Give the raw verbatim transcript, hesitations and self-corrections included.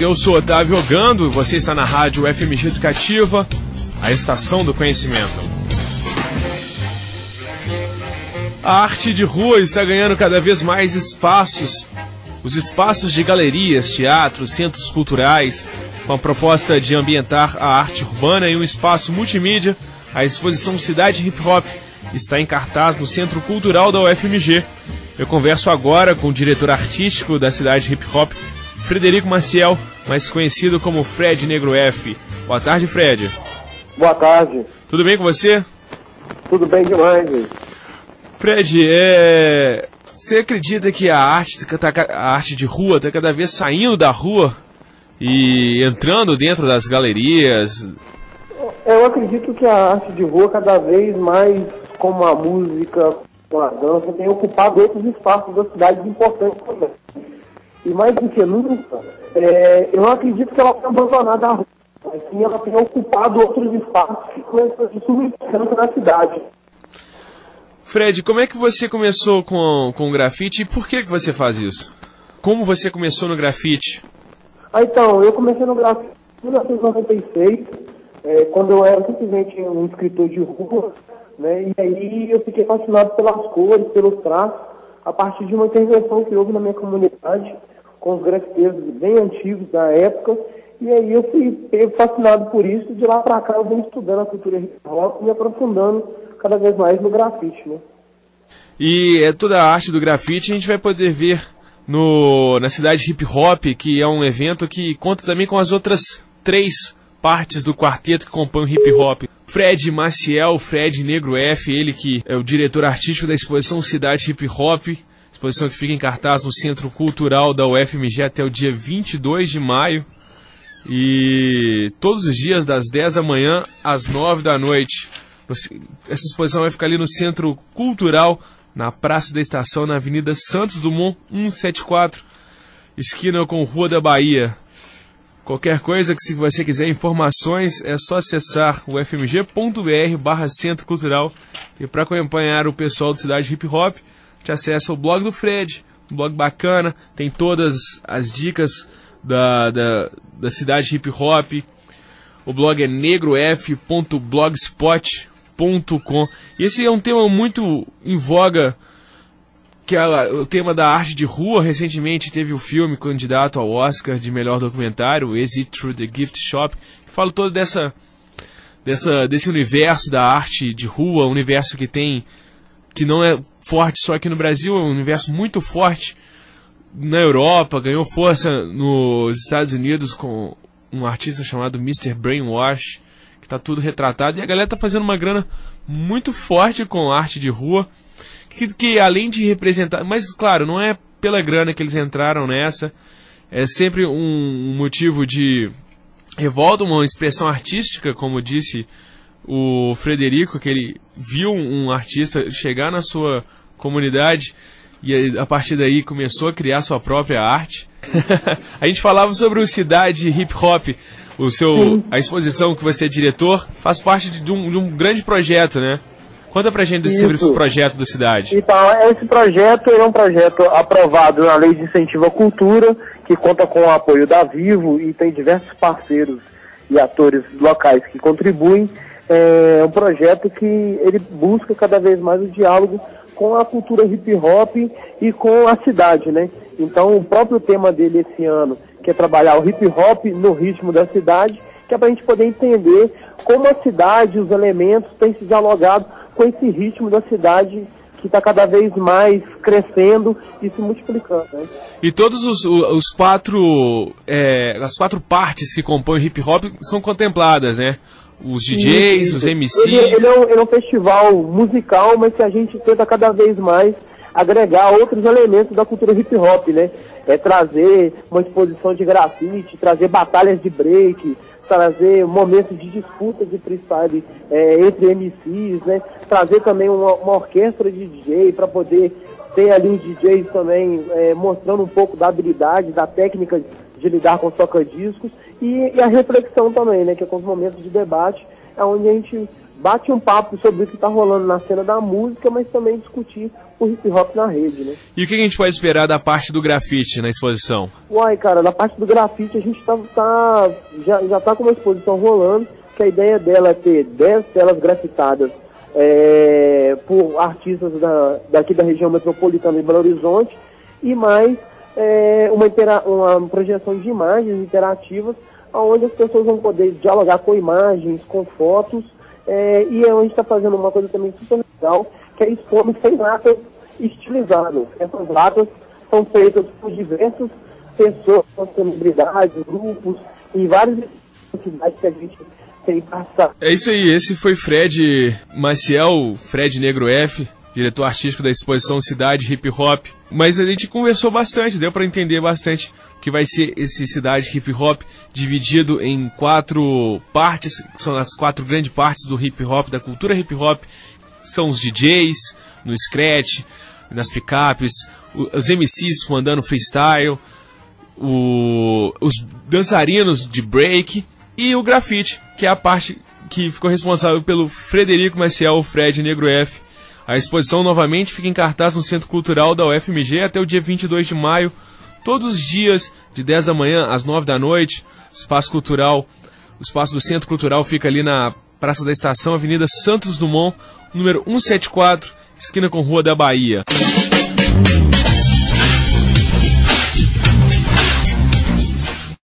eu sou Otávio Ogando e você está na rádio F M G Educativa, a estação do conhecimento. A arte de rua está ganhando cada vez mais espaços. Os espaços de galerias, teatros, centros culturais, com a proposta de ambientar a arte urbana em um espaço multimídia, a exposição Cidade Hip Hop está em cartaz no Centro Cultural da U F M G. Eu converso agora com o diretor artístico da Cidade Hip Hop, Frederico Maciel, mais conhecido como Fred Negro F. Boa tarde, Fred. Boa tarde. Tudo bem com você? Tudo bem demais. Fred, é... você acredita que a arte, a arte de rua está cada vez saindo da rua e entrando dentro das galerias? Eu acredito que a arte de rua cada vez mais, como a música, com a dança, tem ocupado outros espaços da cidade importantes também. E mais do que nunca, é, eu não acredito que ela tenha abandonado a rua, mas sim ela tenha ocupado outros espaços que começam a subir na cidade. Fred, como é que você começou com, com o grafite e por que, que você faz isso? Como você começou no grafite? Ah, então, eu comecei no grafite em mil novecentos e noventa e seis, é, quando eu era simplesmente um escritor de rua, né, e aí eu fiquei fascinado pelas cores, pelos traços, a partir de uma intervenção que houve na minha comunidade, com os grafiteiros bem antigos da época, e aí eu fui fascinado por isso, e de lá pra cá eu venho estudando a cultura hip hop e me aprofundando cada vez mais no grafite, né? E é toda a arte do grafite a gente vai poder ver no, na Cidade Hip Hop, que é um evento que conta também com as outras três partes do quarteto que compõem o hip hop. Fred Maciel, Fred Negro F, ele que é o diretor artístico da exposição Cidade Hip Hop, exposição que fica em cartaz no Centro Cultural da U F M G até o dia vinte e dois de maio. E todos os dias das dez da manhã às nove da noite. Essa exposição vai ficar ali no Centro Cultural, na Praça da Estação, na Avenida Santos Dumont cento e setenta e quatro, esquina com Rua da Bahia. Qualquer coisa que se você quiser informações é só acessar o f m g ponto b r barra Centro Cultural. E para acompanhar o pessoal do Cidade Hip Hop, te acessa o blog do Fred, um blog bacana, tem todas as dicas da, da, da Cidade Hip Hop. O blog é negrof ponto blogspot ponto com. E esse é um tema muito em voga, que é o tema da arte de rua. Recentemente teve o filme candidato ao Oscar de melhor documentário, Exit Through the Gift Shop, que fala todo dessa, dessa, desse universo da arte de rua, um universo que tem, que não é forte só aqui no Brasil, é um universo muito forte na Europa, ganhou força nos Estados Unidos com um artista chamado mister Brainwash, que está tudo retratado, e a galera está fazendo uma grana muito forte com arte de rua, que, que além de representar, mas claro, não é pela grana que eles entraram nessa, é sempre um, um motivo de revolta, uma expressão artística, como disse o Frederico, que ele viu um artista chegar na sua comunidade e a partir daí começou a criar sua própria arte. A gente falava sobre o Cidade Hip Hop, o seu, a exposição que você é diretor, faz parte de um, de um grande projeto, né? Conta pra gente Isso. sobre o projeto da cidade. Então, esse projeto é um projeto aprovado na Lei de Incentivo à Cultura, que conta com o apoio da Vivo e tem diversos parceiros e atores locais que contribuem. É um projeto que ele busca cada vez mais o diálogo com a cultura hip hop e com a cidade, né? Então, o próprio tema dele esse ano, que é trabalhar o hip hop no ritmo da cidade, que é para a gente poder entender como a cidade, os elementos, têm se dialogado com esse ritmo da cidade que está cada vez mais crescendo e se multiplicando, né? E todos os, os quatro, é, as quatro partes que compõem o hip hop são contempladas, né? Os D Js, isso, isso. os M Cs... Ele, ele, é um, ele é um festival musical, mas que a gente tenta cada vez mais agregar outros elementos da cultura hip hop, né? É trazer uma exposição de grafite, trazer batalhas de break, trazer momentos de disputa de freestyle é, entre M Cs, né? Trazer também uma, uma orquestra de D J para poder ter ali os D Js também é, mostrando um pouco da habilidade, da técnica de lidar com os toca-discos e, e a reflexão também, né? Que é com os momentos de debate, é onde a gente bate um papo sobre o que está rolando na cena da música, mas também discutir o hip hop na rede, né? E o que a gente pode esperar da parte do grafite na exposição? Uai, cara, na parte do grafite a gente tá, tá, já, já tá com uma exposição rolando, que a ideia dela é ter dez telas grafitadas é, por artistas da, daqui da região metropolitana de Belo Horizonte, e mais é, uma, intera uma projeção de imagens interativas, onde as pessoas vão poder dialogar com imagens, com fotos, é, e a gente está fazendo uma coisa também super legal, que é expor sem latas estilizadas. Essas latas são feitas por diversas pessoas, celebridades, grupos, e várias cidades que a gente tem passado. É isso aí, esse foi Fred Maciel, Fred Negro F, diretor artístico da exposição Cidade Hip Hop. Mas a gente conversou bastante, deu para entender bastante que vai ser esse Cidade Hip Hop dividido em quatro partes, que são as quatro grandes partes do hip hop, da cultura hip hop. São os D Js, no scratch, nas picapes, os M Cs mandando freestyle, o, os dançarinos de break e o grafite, que é a parte que ficou responsável pelo Frederico Maciel, Fred Negro F. A exposição novamente fica em cartaz no Centro Cultural da U F M G até o dia vinte e dois de maio, todos os dias, de dez da manhã às nove da noite. O espaço cultural, o espaço do Centro Cultural fica ali na Praça da Estação, Avenida Santos Dumont, número cento e setenta e quatro, esquina com Rua da Bahia.